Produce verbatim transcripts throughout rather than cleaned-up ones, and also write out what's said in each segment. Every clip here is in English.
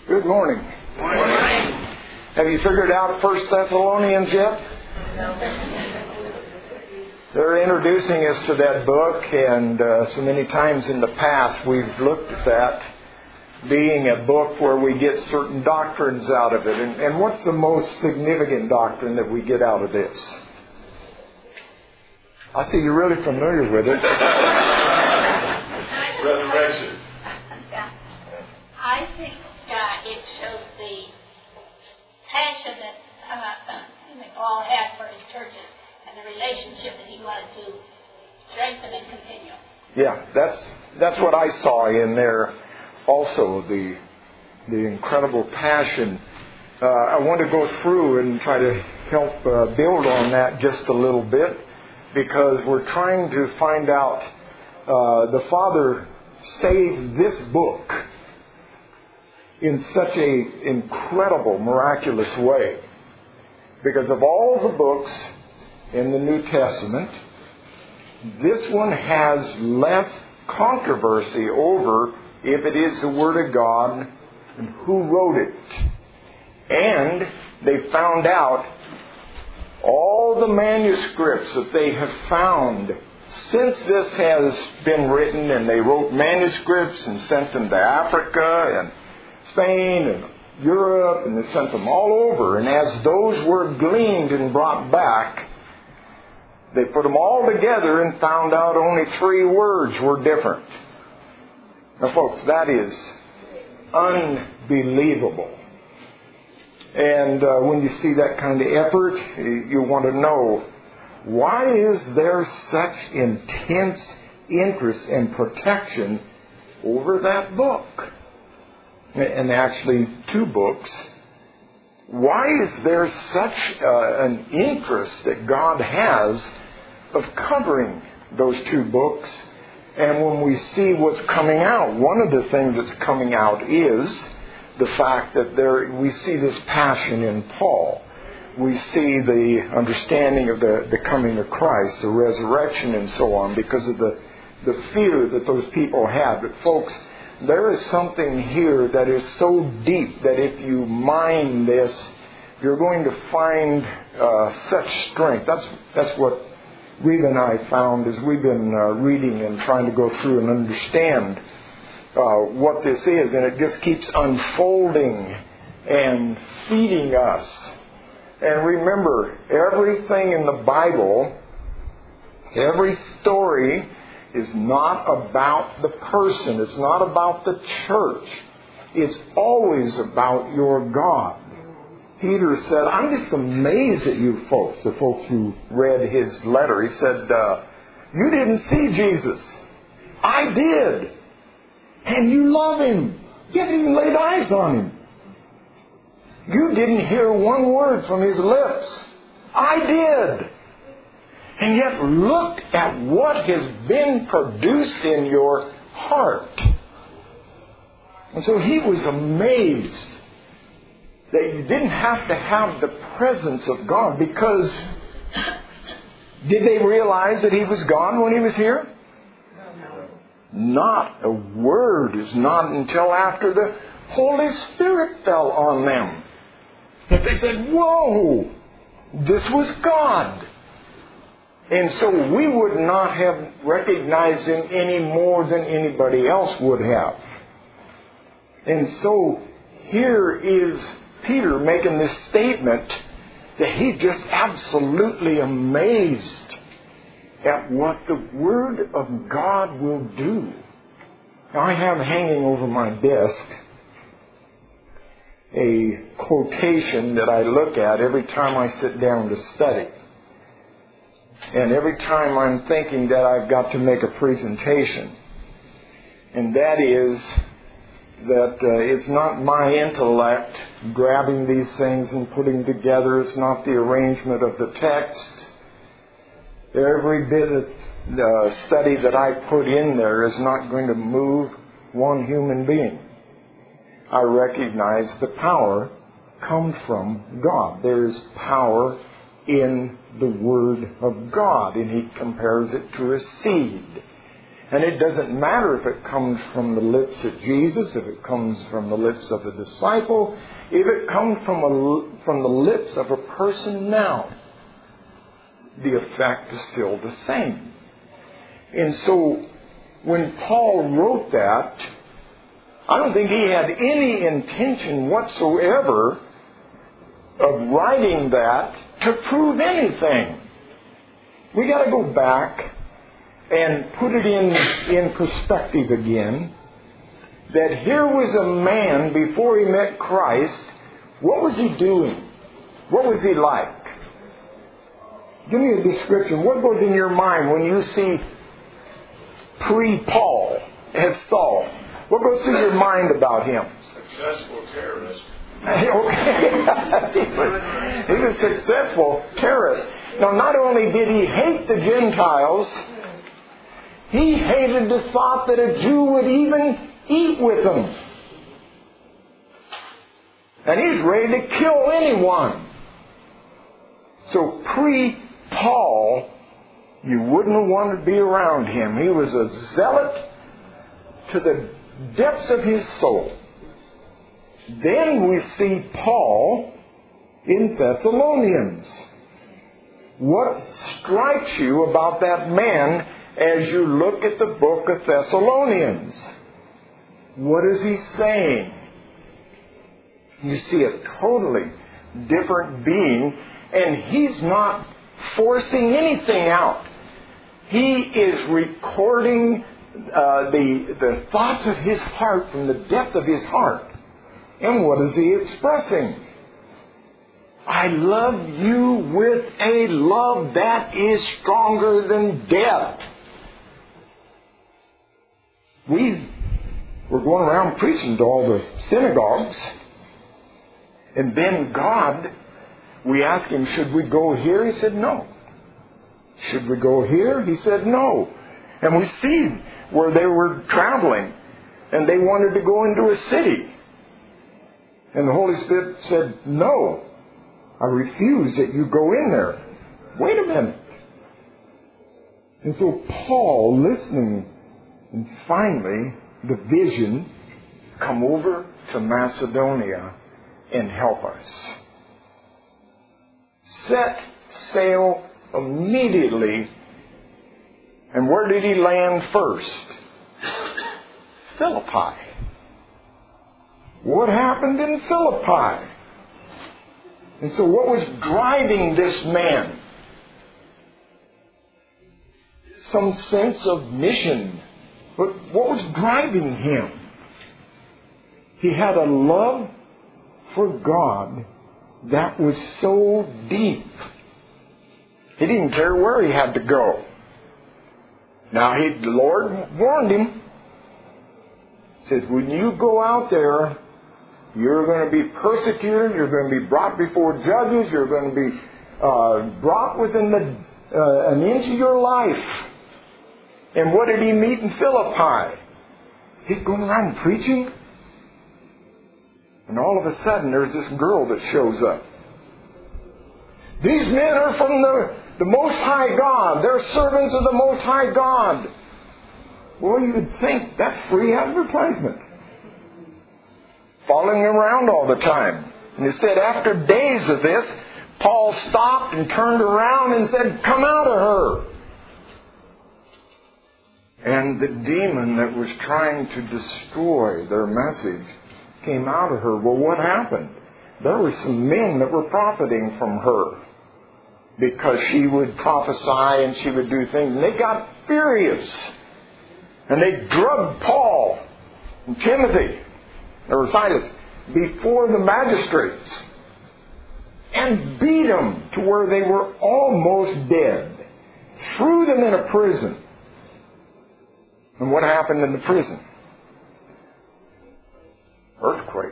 Good morning. Good morning. Have you figured out First Thessalonians yet? They're introducing us to that book, and uh, so many times in the past we've looked at that being a book where we get certain doctrines out of it. And, and what's the most significant doctrine that we get out of this? I see you're really familiar with it. Resurrection. Yeah. I think uh, it shows the passion that uh, Paul had for his churches and the relationship that he wanted to strengthen and continue. Yeah, that's that's what I saw in there. Also, the the incredible passion. Uh, I want to go through and try to help uh, build on that just a little bit, because we're trying to find out. Uh, the Father saved this book in such a incredible, miraculous way. Because of all the books in the New Testament, this one has less controversy over if it is the Word of God and who wrote it. And they found out all the manuscripts that they have found since this has been written, and they wrote manuscripts and sent them to Africa and Spain and Europe, and they sent them all over. And as those were gleaned and brought back, they put them all together and found out only three words were different. Now, folks, that is unbelievable. And uh, when you see that kind of effort, you want to know, why is there such intense interest and protection over that book? And actually, two books. Why is there such uh, an interest that God has of covering those two books? And when we see what's coming out, one of the things that's coming out is the fact that there we see this passion in Paul. We see the understanding of the, the coming of Christ, the resurrection and so on, because of the, the fear that those people had. But folks, there is something here that is so deep that if you mine this, you're going to find uh, such strength. That's that's what Rita and I found as we've been uh, reading and trying to go through and understand uh, what this is. And it just keeps unfolding and feeding us. And remember, everything in the Bible, every story is not about the person. It's not about the church. It's always about your God. Peter said, I'm just amazed at you folks, the folks who read his letter. He said, uh, you didn't see Jesus. I did. And you love him. You haven't even laid eyes on him. You didn't hear one word from his lips. I did. And yet look at what has been produced in your heart. And so he was amazed that you didn't have to have the presence of God, because did they realize that he was gone when he was here? Not a word is not until after the Holy Spirit fell on them that they said, whoa, this was God. And so we would not have recognized him any more than anybody else would have. And so here is Peter making this statement that he's just absolutely amazed at what the Word of God will do. Now, I have hanging over my desk a quotation that I look at every time I sit down to study. And every time I'm thinking that I've got to make a presentation. And that is that uh, it's not my intellect grabbing these things and putting together. It's not the arrangement of the text. Every bit of uh, study that I put in there is not going to move one human being. I recognize the power comes from God. There's power in the Word of God, and he compares it to a seed. And it doesn't matter if it comes from the lips of Jesus, if it comes from the lips of a disciple, if it comes from a, from the lips of a person now. The effect is still the same. And so, when Paul wrote that, I don't think he had any intention whatsoever of writing that to prove anything. We got to go back and put it in, in perspective again. That here was a man before he met Christ. What was he doing? What was he like? Give me a description. What goes in your mind when you see pre-Paul as Saul? What goes through your mind about him? Successful terrorist. Okay. he, was, he was a successful terrorist. Now, not only did he hate the Gentiles, he hated the thought that a Jew would even eat with them. And he's ready to kill anyone. So pre-Paul, you wouldn't have wanted to be around him. He was a zealot to the depths of his soul. Then we see Paul in Thessalonians. What strikes you about that man as you look at the book of Thessalonians? What is he saying? You see a totally different being, and he's not forcing anything out. He is recording uh, the, the thoughts of his heart from the depth of his heart. And what is he expressing? I love you with a love that is stronger than death. We were going around preaching to all the synagogues. And then God, we asked him, should we go here? He said, no. Should we go here? He said, no. And we see where they were traveling. And they wanted to go into a city. And the Holy Spirit said, no. I refuse that you go in there. Wait a minute. And so Paul, listening, and finally, the vision, come over to Macedonia and help us. Set sail immediately. And where did he land first? Philippi. What happened in Philippi? And so what was driving this man? Some sense of mission. But what was driving him? He had a love for God that was so deep. He didn't care where he had to go. Now, he, the Lord warned him. He said, when you go out there, you're going to be persecuted. You're going to be brought before judges. You're going to be uh, brought within the, uh, an inch of your life. And what did he meet in Philippi? He's going around preaching. And all of a sudden, there's this girl that shows up. These men are from the, the Most High God. They're servants of the Most High God. Well, you would think that's free advertisement. Following around all the time. And it said after days of this, Paul stopped and turned around and said, come out of her. And the demon that was trying to destroy their message came out of her. Well, what happened? There were some men that were profiting from her because she would prophesy and she would do things. And they got furious. And they drugged Paul and Timothy, or Silas, before the magistrates and beat them to where they were almost dead. Threw them in a prison. And what happened in the prison? Earthquake.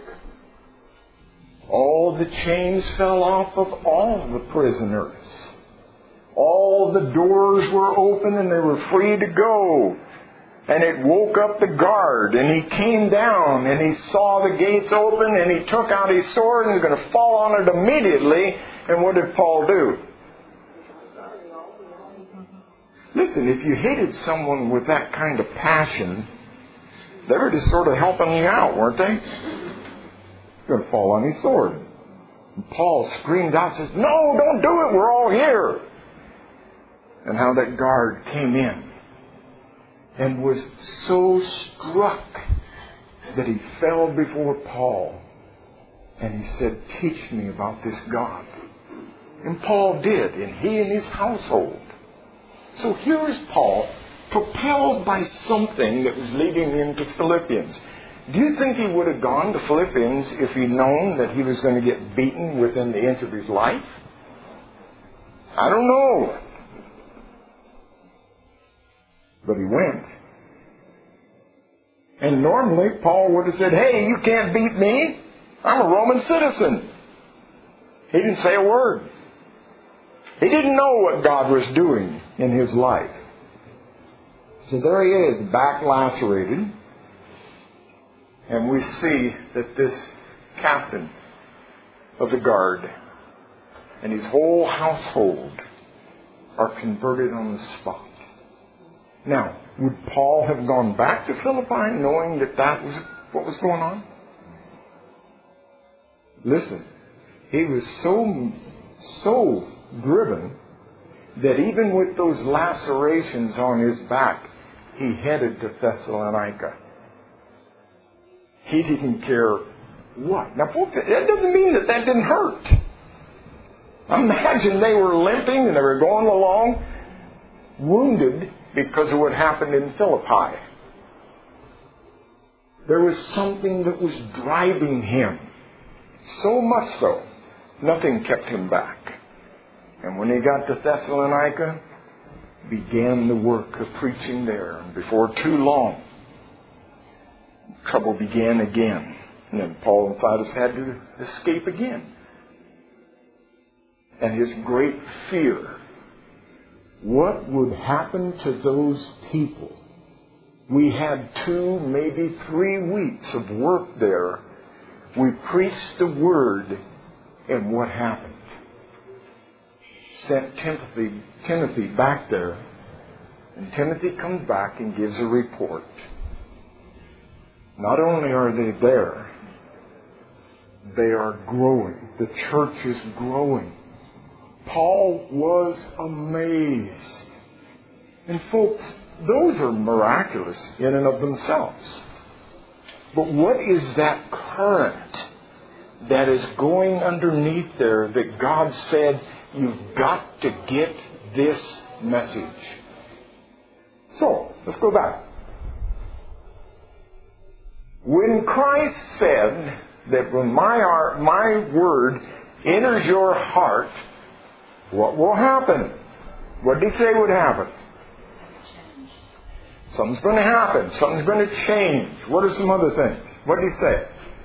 All the chains fell off of all the prisoners. All the doors were open and they were free to go. And it woke up the guard, and he came down and he saw the gates open and he took out his sword and was going to fall on it immediately. And what did Paul do? Listen, if you hated someone with that kind of passion, they were just sort of helping you out, weren't they? You're going to fall on his sword. And Paul screamed out, says, no, don't do it, we're all here. And how that guard came in and was so struck that he fell before Paul. And he said, teach me about this God. And Paul did, and he and his household. So here is Paul, propelled by something that was leading him to Philippians. Do you think he would have gone to Philippians if he'd known that he was going to get beaten within the inch of his life? I don't know. But he went. And normally Paul would have said, hey, you can't beat me. I'm a Roman citizen. He didn't say a word. He didn't know what God was doing in his life. So there he is, back lacerated. And we see that this captain of the guard and his whole household are converted on the spot. Now, would Paul have gone back to Philippi knowing that that was what was going on? Listen, he was so, so driven that even with those lacerations on his back, he headed to Thessalonica. He didn't care what. Now, folks, that doesn't mean that that didn't hurt. Imagine they were limping and they were going along, wounded because of what happened in Philippi. There was something that was driving him. So much so, nothing kept him back. And when he got to Thessalonica, began the work of preaching there. And before too long, trouble began again. And then Paul and Silas had to escape again. And his great fear, what would happen to those people? We had two, maybe three weeks of work there. We preached the word, and what happened? Sent Timothy, Timothy back there, and Timothy comes back and gives a report. Not only are they there, they are growing. The church is growing. Paul was amazed. And folks, those are miraculous in and of themselves. But what is that current that is going underneath there that God said, you've got to get this message? So, let's go back. When Christ said that when my, art, my word enters your heart, what will happen? What did he say would happen? Something's going to happen. Something's going to change. What are some other things? What did he say?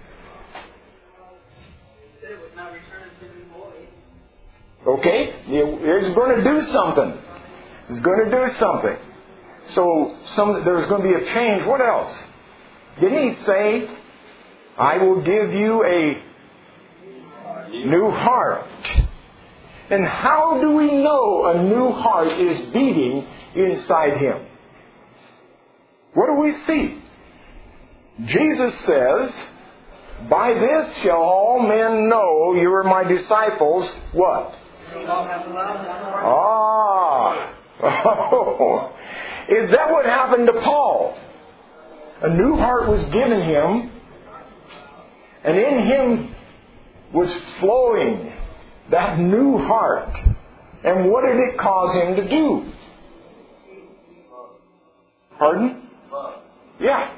Okay, he's going to do something. He's going to do something. So some, there's going to be a change. What else? Didn't he say, I will give you a new heart? And how do we know a new heart is beating inside him? What do we see? Jesus says, by this shall all men know you are my disciples. What? Ah. Oh. Is that what happened to Paul? A new heart was given him, and in him was flowing that new heart. And what did it cause him to do? Pardon? Yeah.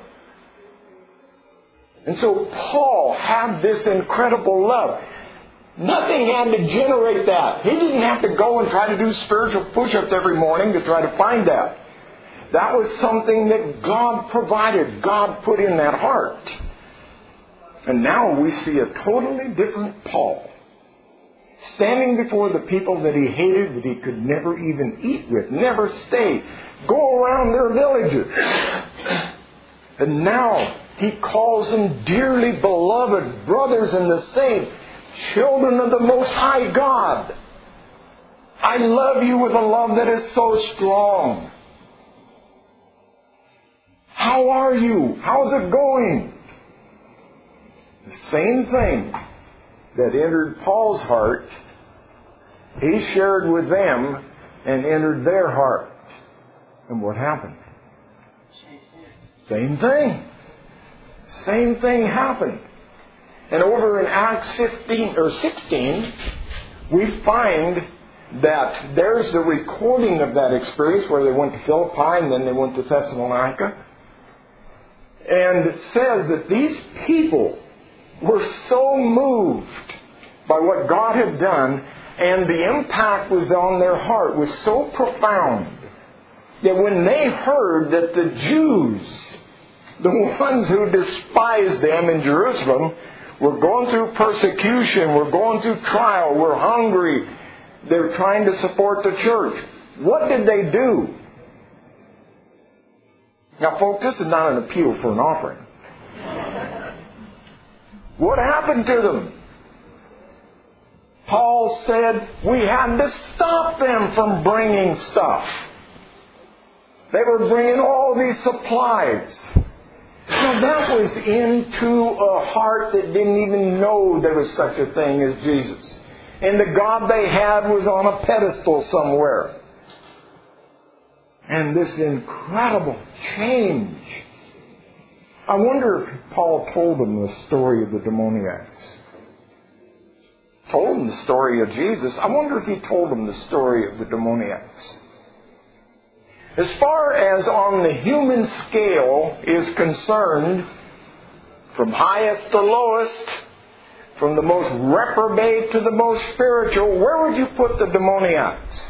And so Paul had this incredible love. Nothing had to generate that. He didn't have to go and try to do spiritual push-ups every morning to try to find that. That was something that God provided. God put in that heart. And now we see a totally different Paul, standing before the people that he hated, that he could never even eat with, never stay, go around their villages. And now he calls them dearly beloved brothers in the same, children of the Most High God. I love you with a love that is so strong. How are you? How's it going? The same thing that entered Paul's heart, he shared with them and entered their heart. And what happened? Same thing. Same thing happened. And over in Acts fifteen or sixteen, we find that there's the recording of that experience where they went to Philippi and then they went to Thessalonica. And it says that these people were so moved by what God had done, and the impact was on their heart was so profound that when they heard that the Jews, the ones who despised them in Jerusalem, were going through persecution, were going through trial, were hungry, they were trying to support the church, what did they do? Now, folks, this is not an appeal for an offering. What happened to them? Paul said we had to stop them from bringing stuff. They were bringing all these supplies. Now, that was into a heart that didn't even know there was such a thing as Jesus. And the God they had was on a pedestal somewhere. And this incredible change. I wonder if Paul told them the story of the demoniacs. Told them the story of Jesus. I wonder if he told them the story of the demoniacs. As far as on the human scale is concerned, from highest to lowest, from the most reprobate to the most spiritual, where would you put the demoniacs?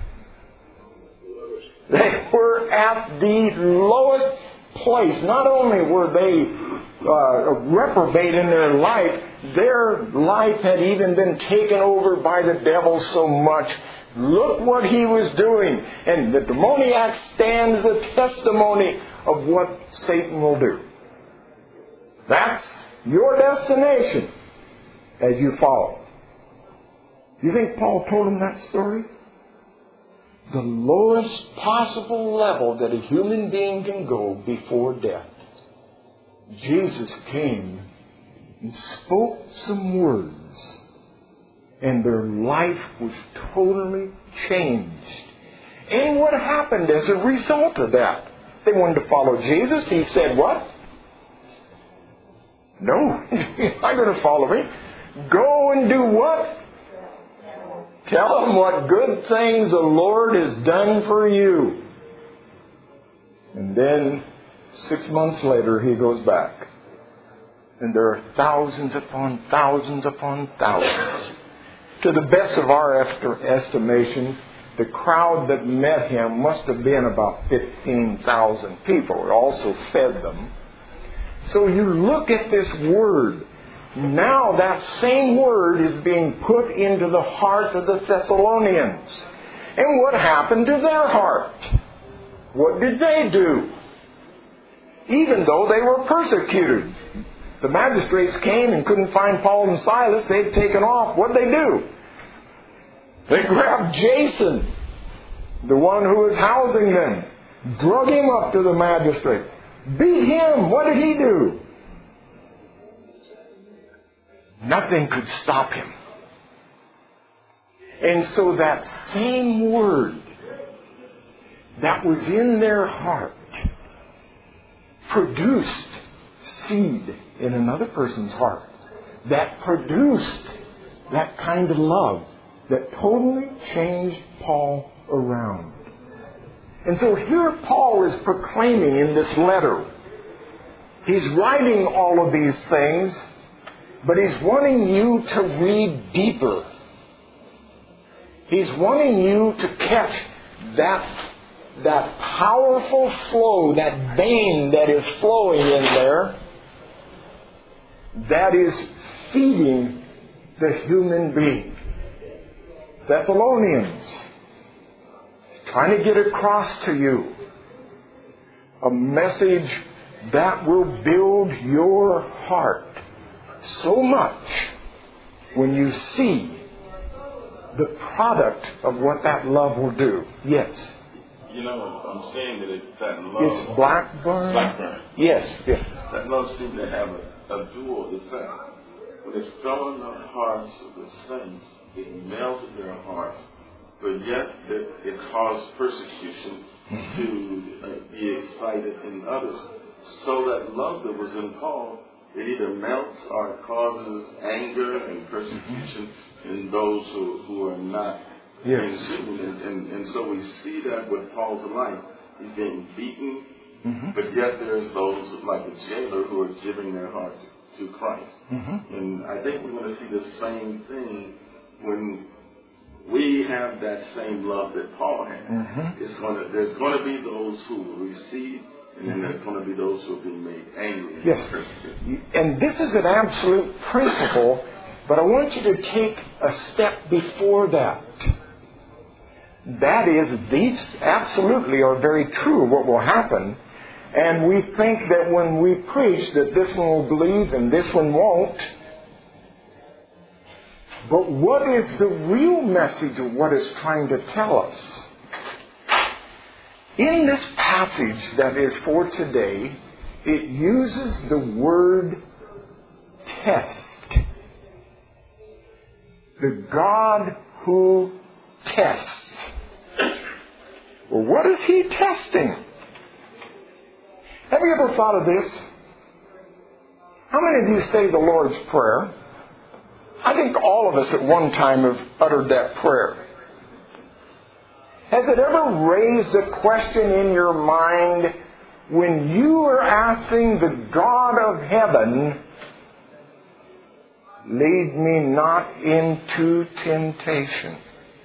They were at the lowest place. Not only were they uh, reprobate in their life, their life had even been taken over by the devil so much. Look what he was doing. And the demoniac stands a testimony of what Satan will do. That's your destination as you follow. Do you think Paul told him that story? The lowest possible level that a human being can go before death. Jesus came and spoke some words, and their life was totally changed. And what happened as a result of that? They wanted to follow Jesus. He said, what? No, you're not going to follow me. Go and do what? Tell them what good things the Lord has done for you. And then, six months later, he goes back. And there are thousands upon thousands upon thousands. To the best of our estimation, the crowd that met him must have been about fifteen thousand people. It also fed them. So you look at this word. Now that same word is being put into the heart of the Thessalonians. And what happened to their heart? What did they do? Even though they were persecuted. The magistrates came and couldn't find Paul and Silas. They'd taken off. What did they do? They grabbed Jason, the one who was housing them, drug him up to the magistrate, beat him. What did he do? Nothing could stop him. And so that same word that was in their heart produced seed in another person's heart that produced that kind of love that totally changed Paul around. And so here Paul is proclaiming in this letter. He's writing all of these things, but he's wanting you to read deeper. He's wanting you to catch that, that powerful flow, that vein that is flowing in there, that is feeding the human being. Thessalonians, trying to get across to you a message that will build your heart so much when you see the product of what that love will do. Yes. You know, I'm saying that it, that love... It's Blackburn? Blackburn. Yes, yes. That love seemed to have a, a dual effect. When it fell in the hearts of the saints, it melted their hearts, but yet it, it caused persecution to uh, be excited in others. So that love that was in Paul, it either melts or it causes anger and persecution in those who, who are not yes. in and, and, and so we see that with Paul's life. He's being beaten, mm-hmm. but yet there's those like the jailer who are giving their heart to, to Christ. Mm-hmm. And I think we're going to see the same thing when we have that same love that Paul had. Mm-hmm. It's going to, there's going to be those who will receive, and then there's going to be those who are being made angry. And yes. And this is an absolute principle, but I want you to take a step before that. That is, these absolutely are very true, what will happen. And we think that when we preach that this one will believe and this one won't. But what is the real message of what it's trying to tell us? In this passage that is for today, it uses the word test. The God who tests. Well, what is He testing? Have you ever thought of this? How many of you say the Lord's Prayer? I think all of us at one time have uttered that prayer. Has it ever raised a question in your mind when you are asking the God of heaven, lead me not into temptation?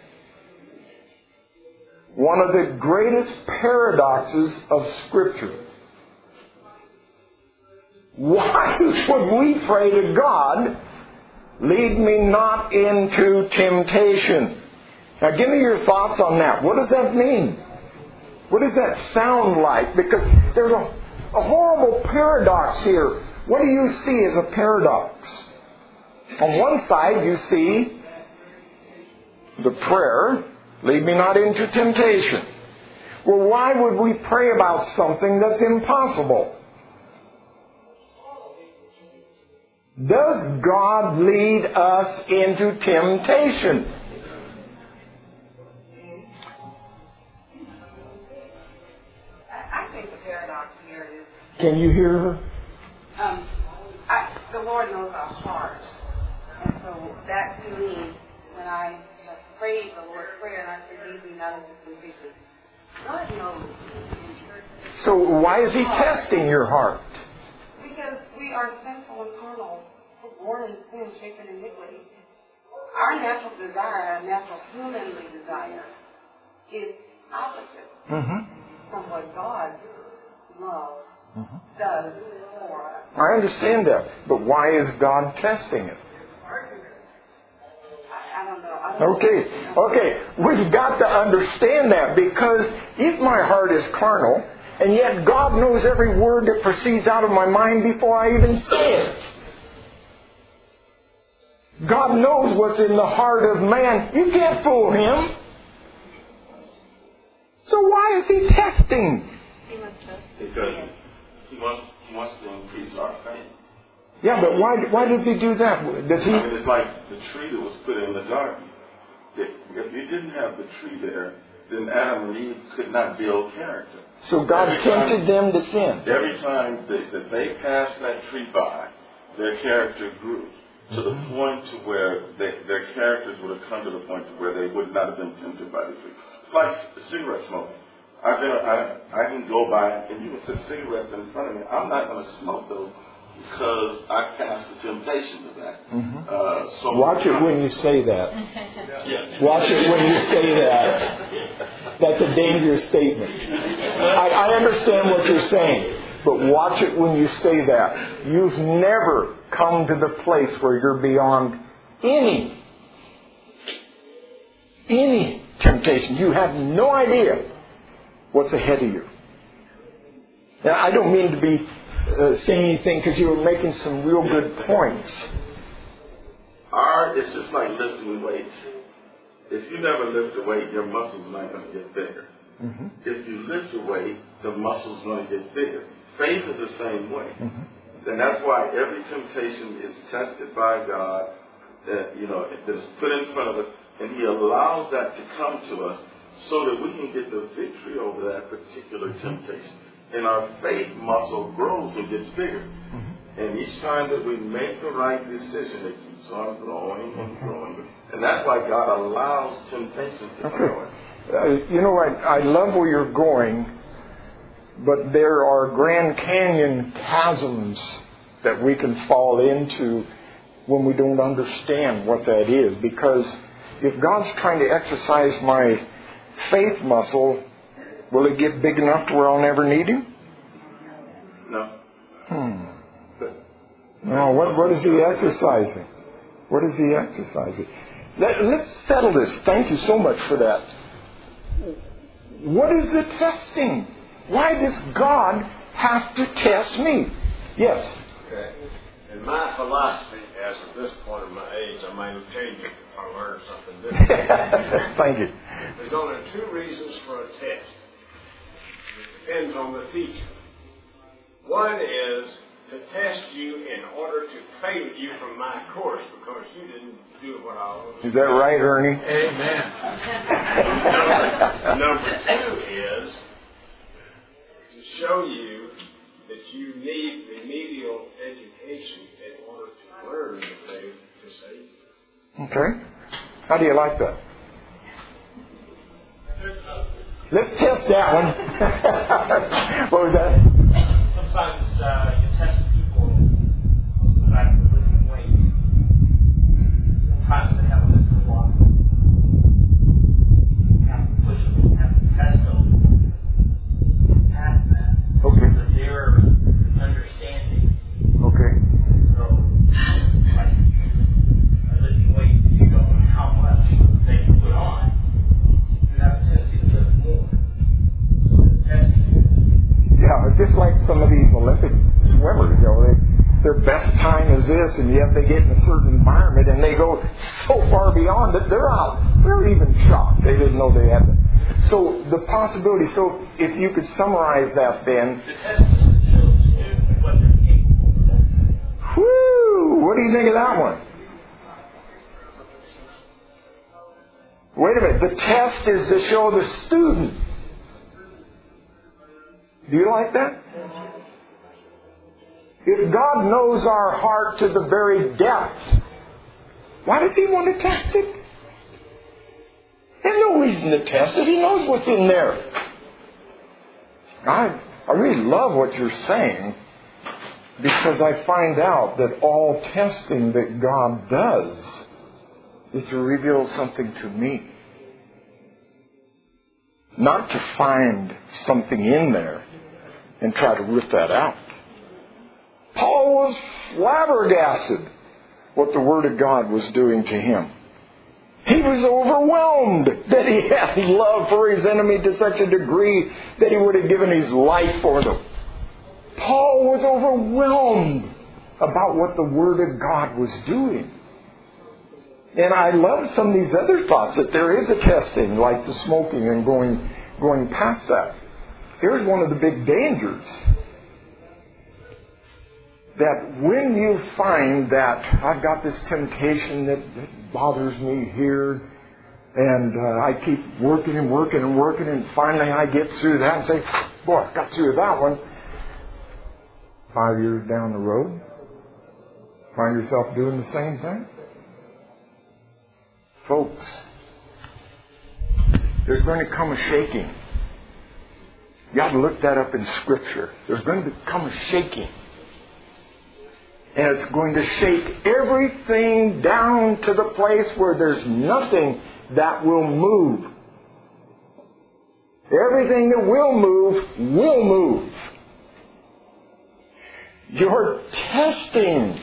One of the greatest paradoxes of Scripture. Why would we pray to God, lead me not into temptation? Now give me your thoughts on that. What does that mean? What does that sound like? Because there's a, a horrible paradox here. What do you see as a paradox? On one side you see the prayer, lead me not into temptation. Well, why would we pray about something that's impossible? Does God lead us into temptation? I think the paradox here is... Can you hear her? Um, I, the Lord knows our heart. And so that to me, when I prayed the Lord's Prayer and I said, lead me not into temptation, God knows. So why is He testing your heart? Because we are sinful and carnal, born in sin, shaped in iniquity. Our natural desire, our natural humanly desire, is opposite Mm-hmm. from what God's love Mm-hmm. does for us. I understand that, but why is God testing it? I, I don't know. I don't Okay, know. okay, we've got to understand that, because if my heart is carnal, and yet God knows every word that proceeds out of my mind before I even say it. God knows what's in the heart of man. You can't fool Him. So why is He testing? Because he wants, he wants to increase our faith. Yeah, but why why does He do that? Does He? I mean, it's like the tree that was put in the garden. If, if you didn't have the tree there, then Adam and Eve could not build character. So God Every tempted time, them to sin. Every time that, that they passed that tree by, their character grew to the point to where they, their characters would have come to the point to where they would not have been tempted by the tree. It's like cigarette smoking. I've been, I, I can go by and you can set cigarettes in front of me. I'm not going to smoke those because I passed the temptation to that. Mm-hmm. Uh, so Watch it when you say that. Yeah. Watch it when you say that. That's a dangerous statement. I, I understand what you're saying, but watch it when you say that. You've never come to the place where you're beyond any, any temptation. You have no idea what's ahead of you. Now, I don't mean to be uh, saying anything because you were making some real good points. Our, it's just like lifting weights. If you never lift the weight, your muscles are not going to get bigger. Mm-hmm. If you lift the weight, the muscles are going to get bigger. Faith is the same way. Mm-hmm. And that's why every temptation is tested by God, that, you know, that's put in front of us, and He allows that to come to us so that we can get the victory over that particular temptation. And our faith muscle grows and gets bigger. Mm-hmm. And each time that we make the right decision, it keeps on growing and growing. And that's why God allows temptations to Okay. grow. Uh, you know, I, I love where you're going, but there are Grand Canyon chasms that we can fall into when we don't understand what that is. Because if God's trying to exercise my faith muscle, will it get big enough to where I'll never need Him? No. Hmm. No, what, what is He exercising? What is He exercising? Let, let's settle this. Thank you so much for that. What is the testing? Why does God have to test me? Yes. Okay. In my philosophy, as of this point in my age, I might have changed it if I learned something different. Thank you. There's only two reasons for a test. It depends on the teacher. One is to test you in order to fail you from my course because you didn't do what I was. Is that right, Ernie? Amen. Number two is to show you that you need remedial education in order to learn the faith to save you. Okay. How do you like that? Let's test that one. What was that? Sometimes uh, you test people about the living weight. Sometimes they have a little block. You have to push them, you have to test them past that. Okay. So their understanding. Okay. So, like a living weight, you don't know how much they can put on. You have to test it a little more. So testing. Yeah, just like some of these Olympic swimmers, you know, they, their best time is this, and yet they get in a certain environment and they go so far beyond it, they're out. They're even shocked. They didn't know they had it. So the possibility, so if you could summarize that then. The test is to show the student what they're capable of. Whoo! What do you think of that one? Wait a minute. The test is to show the student. Do you like that? If God knows our heart to the very depth, why does He want to test it? There's no reason to test it. He knows what's in there. I, I really love what you're saying because I find out that all testing that God does is to reveal something to me. Not to find something in there and try to rip that out. Paul was flabbergasted what the Word of God was doing to him. He was overwhelmed that he had love for his enemy to such a degree that he would have given his life for them. Paul was overwhelmed about what the Word of God was doing. And I love some of these other thoughts that there is a testing, like the smoking and going going past that. Here's one of the big dangers. That when you find that I've got this temptation that, that bothers me here, and uh, I keep working and working and working, and finally I get through that and say, boy, I got through that one. Five years down the road, find yourself doing the same thing. Folks, there's going to come a shaking. You have to look that up in Scripture. There's going to come a shaking. And it's going to shake everything down to the place where there's nothing that will move. Everything that will move, will move. Your testing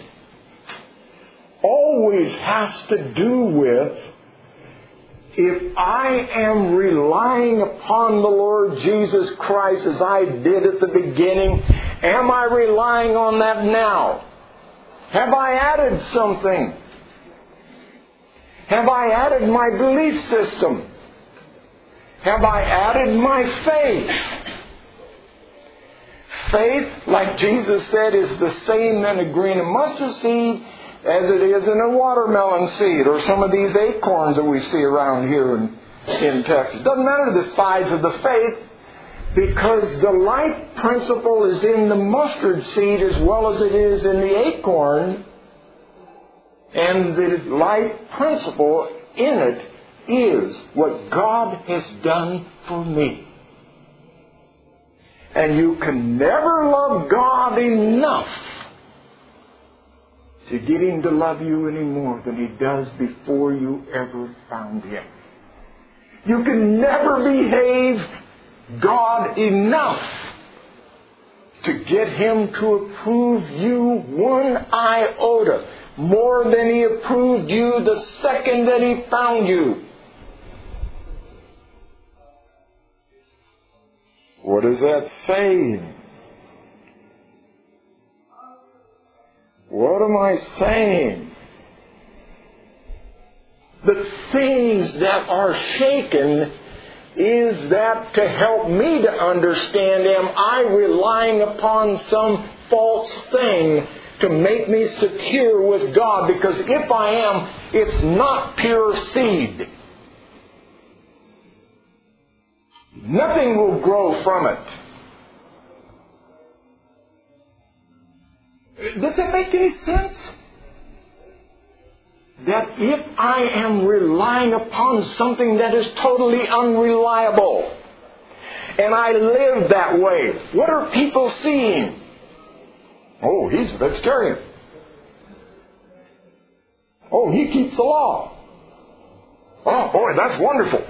always has to do with, if I am relying upon the Lord Jesus Christ as I did at the beginning, am I relying on that now? Have I added something? Have I added my belief system? Have I added my faith? Faith, like Jesus said, is the same in a grain of mustard seed as it is in a watermelon seed or some of these acorns that we see around here in, in Texas. It doesn't matter the size of the faith, because the life principle is in the mustard seed as well as it is in the acorn. And the life principle in it is what God has done for me. And you can never love God enough to get Him to love you any more than He does before you ever found Him. You can never behave God enough to get Him to approve you one iota more than He approved you the second that He found you. What is that saying? What am I saying? The things that are shaken is that to help me to understand, am I relying upon some false thing to make me secure with God? Because if I am, it's not pure seed. Nothing will grow from it. Does that make any sense? That if I am relying upon something that is totally unreliable, and I live that way, what are people seeing? Oh, he's a vegetarian. Oh, he keeps the law. Oh, boy, that's wonderful.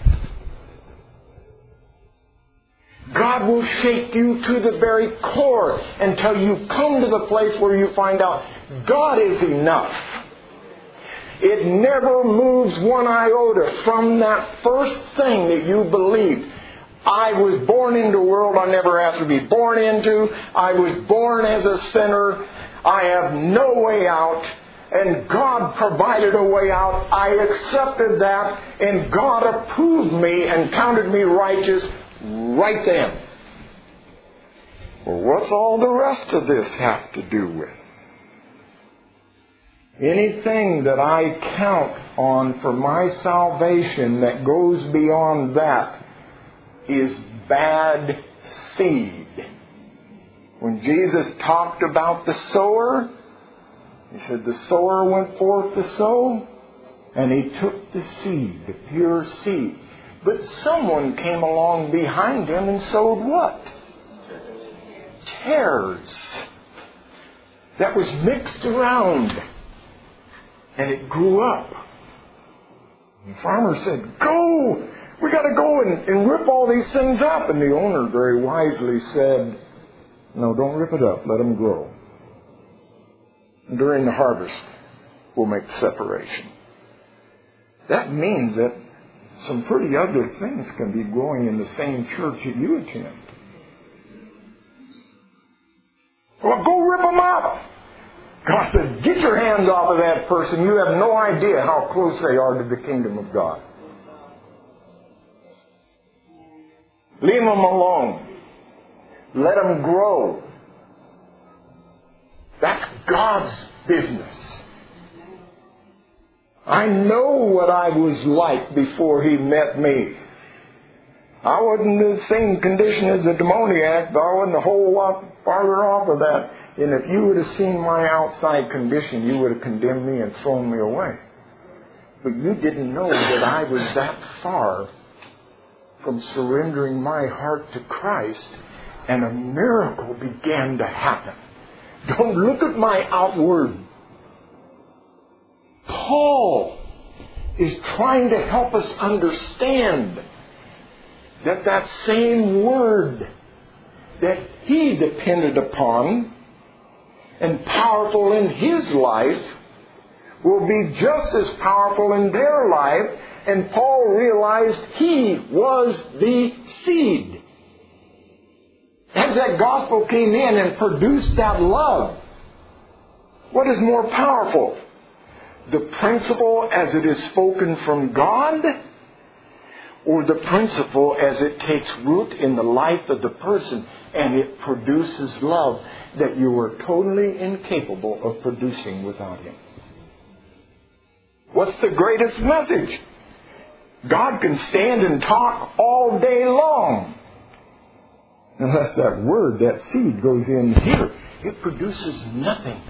God will shake you to the very core until you come to the place where you find out God is enough. It never moves one iota from that first thing that you believed. I was born into a world I never asked to be born into. I was born as a sinner. I have no way out. And God provided a way out. I accepted that. And God approved me and counted me righteous right then. Well, what's all the rest of this have to do with? Anything that I count on for my salvation that goes beyond that is bad seed. When Jesus talked about the sower, He said the sower went forth to sow, and he took the seed, the pure seed. But someone came along behind him and sowed what? Tares. That was mixed around. And it grew up. The farmer said, go! We got to go and, and rip all these things up. And the owner very wisely said, no, don't rip it up. Let them grow. And during the harvest, we'll make the separation. That means that some pretty ugly things can be growing in the same church that you attend. Well, go rip them up. God said, get your hands off of that person. You have no idea how close they are to the kingdom of God. Leave them alone. Let them grow. That's God's business. I know what I was like before He met me. I wasn't in the same condition as the demoniac, but I wasn't a whole lot farther off of that. And if you would have seen my outside condition, you would have condemned me and thrown me away. But you didn't know that I was that far from surrendering my heart to Christ, and a miracle began to happen. Don't look at my outward. Paul is trying to help us understand that that same word that he depended upon and powerful in his life will be just as powerful in their life. And Paul realized he was the seed. As that gospel came in and produced that love, what is more powerful? The principle as it is spoken from God, or the principle as it takes root in the life of the person and it produces love that you are totally incapable of producing without Him? What's the greatest message? God can stand and talk all day long. Unless that word, that seed goes in here, it produces nothing.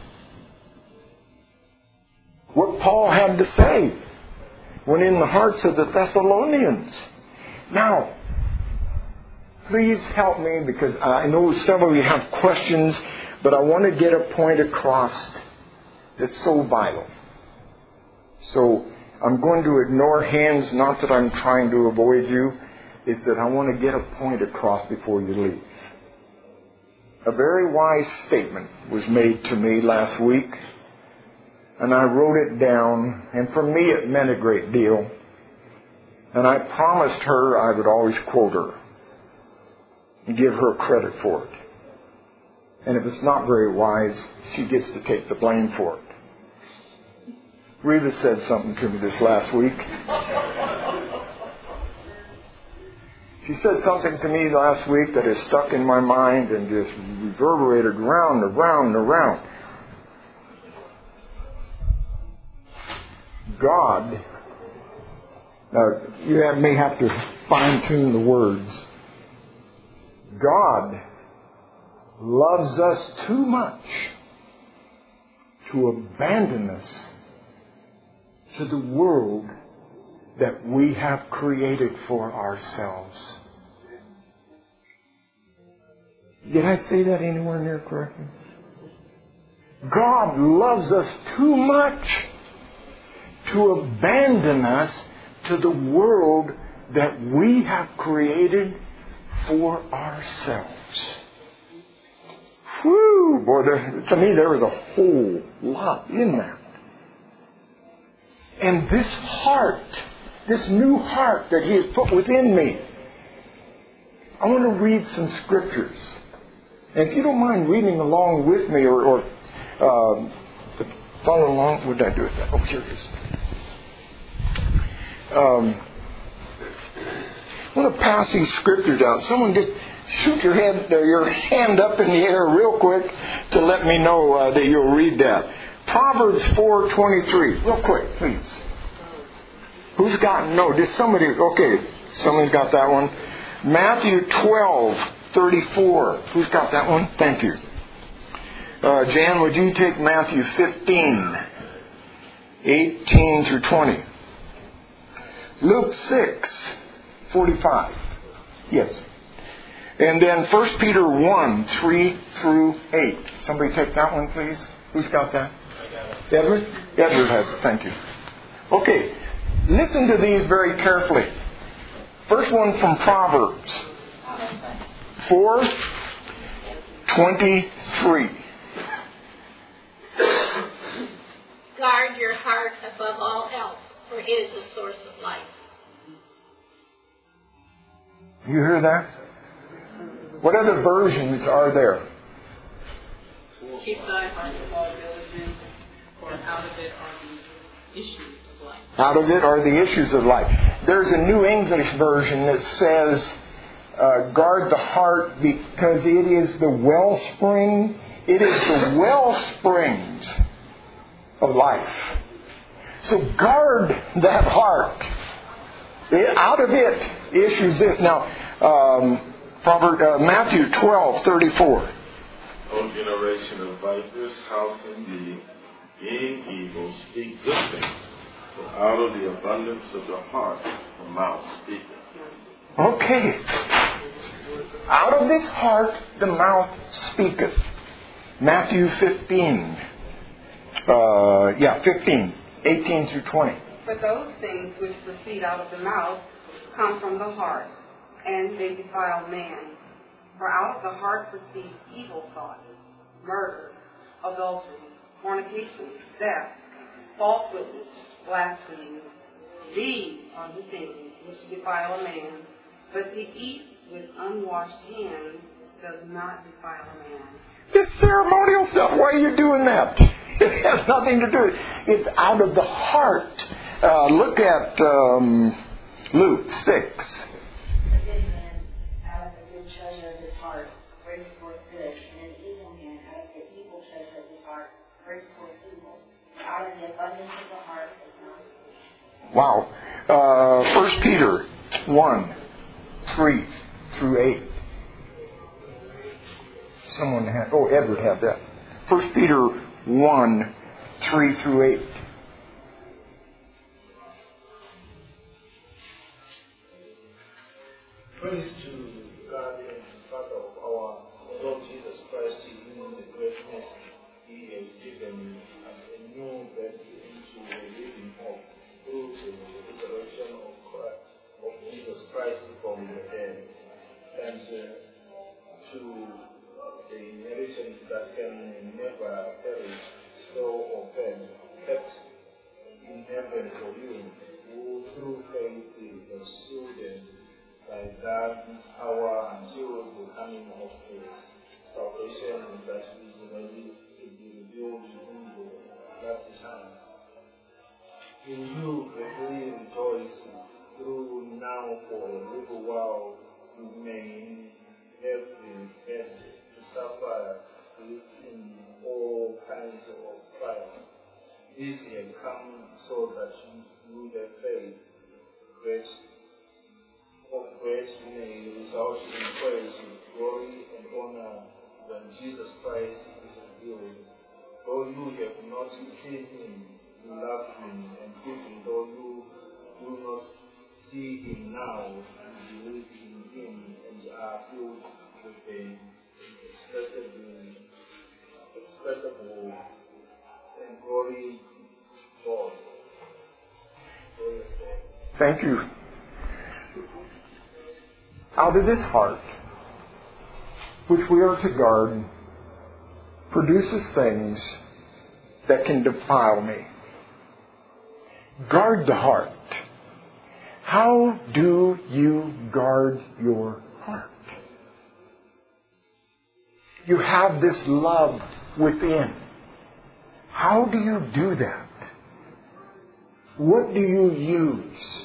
What Paul had to say when in the hearts of the Thessalonians. Now, please help me, because I know some of you have questions, but I want to get a point across that's so vital. So I'm going to ignore hands, not that I'm trying to avoid you. It's that I want to get a point across before you leave. A very wise statement was made to me last week, and I wrote it down, and for me it meant a great deal. And I promised her I would always quote her and give her credit for it. And if it's not very wise, she gets to take the blame for it. Reva said something to me this last week. She said something to me last week that has stuck in my mind and just reverberated round and round and around. God, now you may have to fine-tune the words. God loves us too much to abandon us to the world that we have created for ourselves. Did I say that anywhere near correctly? God loves us too much to abandon us to the world that we have created for ourselves. Whew, boy, there, to me there was a whole lot in that. And this heart, this new heart that He has put within me, I want to read some scriptures. And if you don't mind reading along with me, or, or uh, follow along, what did I do with that? Oh, here it is. Um, I want to pass these scriptures out. Someone just shoot your head, uh, your hand up in the air real quick to let me know uh, that you'll read that. Proverbs four twenty-three. Real quick, please. Who's got, no, did somebody, okay, somebody's got that one. Matthew twelve thirty-four. Who's got that one? Thank you. Uh, Jan, would you take Matthew fifteen, eighteen through twenty? Luke six forty-five. Yes. And then First Peter one, three through eight. Somebody take that one, please. Who's got that? Edward? Edward has it. Thank you. Okay. Listen to these very carefully. First one from Proverbs four twenty-three. Guard your heart above all else, for it is the source of life. You hear that? What other versions are there? Keep thy heart with all diligence, for out of it are the issues of life. Out of it are the issues of life. There's a New English version that says, uh, guard the heart because it is the wellspring. It is the wellsprings of life. So guard that heart. It, out of it issues this. Now, um, Proverbs, uh, Matthew twelve thirty-four. O generation of vipers, how can ye, being evil, speak good things? For out of the abundance of the heart, the mouth speaketh. Okay. Out of this heart, the mouth speaketh. Matthew fifteen. Uh, yeah, fifteen, eighteen through twenty. But those things which proceed out of the mouth come from the heart, and they defile man. For out of the heart proceed evil thoughts, murder, adultery, fornication, theft, false witness, blasphemy. These are the things which defile a man, but to eat with unwashed hands does not defile a man. This ceremonial stuff, why are you doing that? It has nothing to do with it. It's out of the heart. Uh, look at um, Luke six. A good man out of the good treasure of his heart brings forth good, and an evil man out of the evil treasure of his heart brings forth evil. For out of the abundance of the heart his mouth speaks. Wow. Uh, First Peter one, three through eight. Someone had, oh, Edward had that. First Peter one, three through eight. Praise to God and Father of our Lord Jesus Christ, in whom the greatness He has given us a new birth into a living hope through the resurrection of Christ, of Jesus Christ from the dead, and uh, to the inheritance that can never perish, so often kept in heaven for you, who through faith have stood by that power until the coming of His salvation that is ready to be revealed in the last time. In you greatly rejoice, through now for a little while you may have been made to suffer in all kinds of trials. This has come so that you, through the faith, great of grace may result in praise, glory, and honor when Jesus Christ is revealed. Though you have not seen Him, you love Him, and even though you do not see Him now, you believe in Him and are filled with the inexpressible, expressible and glory God. Thank you. Out of this heart, which we are to guard, produces things that can defile me. Guard the heart. How do you guard your heart? You have this love within. How do you do that? What do you use?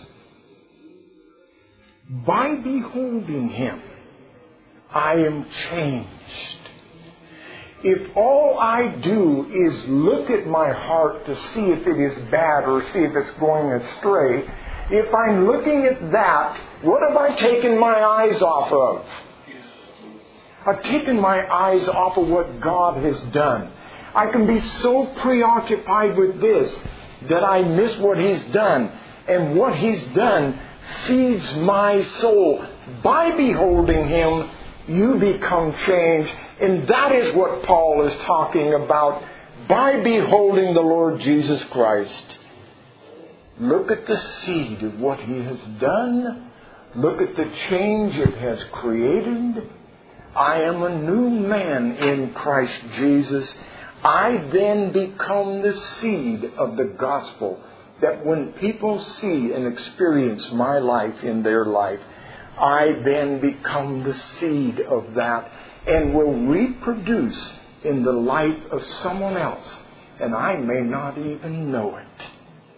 By beholding Him, I am changed. If all I do is look at my heart to see if it is bad or see if it's going astray, if I'm looking at that, what have I taken my eyes off of? I've taken my eyes off of what God has done. I can be so preoccupied with this that I miss what He's done. And what He's done feeds my soul. By beholding Him, you become changed. And that is what Paul is talking about. By beholding the Lord Jesus Christ. Look at the seed of what He has done. Look at the change it has created. I am a new man in Christ Jesus. I then become the seed of the gospel. That when people see and experience my life in their life, I then become the seed of that and will reproduce in the life of someone else. And I may not even know it.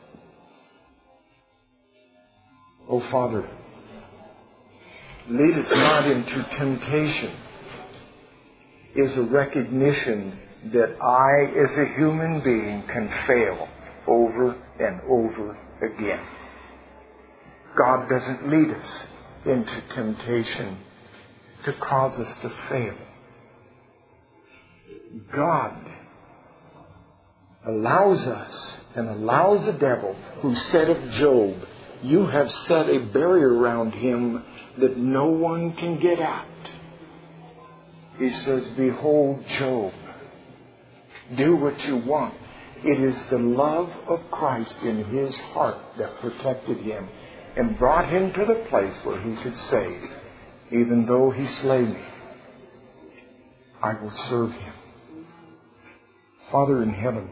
Oh, Father, lead us not into temptation is a recognition that I, as a human being, can fail over and over again. God doesn't lead us into temptation to cause us to fail. God allows us and allows the devil, who said of Job, you have set a barrier around him that no one can get at. He says, behold Job. Do what you want. It is the love of Christ in his heart that protected him and brought him to the place where he could say, even though he slay me, I will serve him. Father in heaven,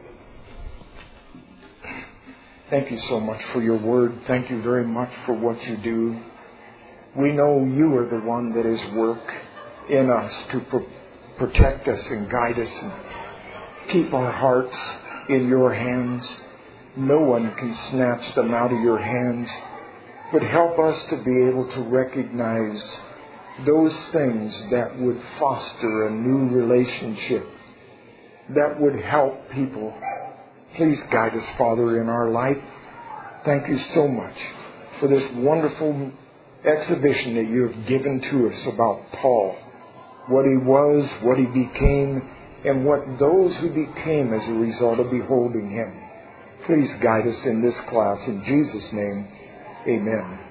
thank you so much for your word. Thank you very much for what you do. We know you are the one that is work in us to pro- protect us and guide us and keep our hearts in your hands. No one can snatch them out of your hands. But help us to be able to recognize those things that would foster a new relationship, that would help people. Please guide us, Father, in our life. Thank you so much for this wonderful exhibition that you have given to us about Paul, what he was, what he became, and what those who became as a result of beholding him. Please guide us in this class. In Jesus' name, amen.